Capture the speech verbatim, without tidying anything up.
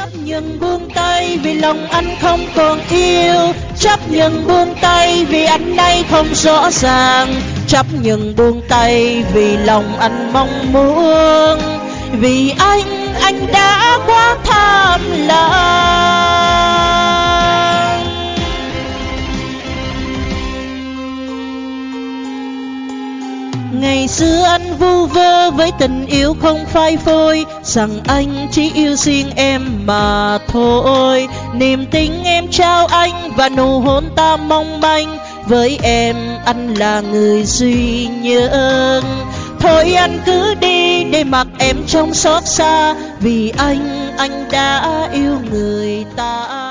Chấp nhận buông tay vì lòng anh không còn yêu. Chấp nhận buông tay vì anh nay không rõ ràng. Chấp nhận buông tay vì lòng anh mong muốn. Vì anh, anh đã quá tham lam. Ngày xưa anh vu vơ với tình yêu không phai phôi, rằng anh chỉ yêu riêng em mà thôi. Niềm tin em trao anh và nụ hôn ta mong manh, với em anh là người duy nhất. Thôi anh cứ đi để mặc em trong xót xa, vì anh, anh đã yêu người ta.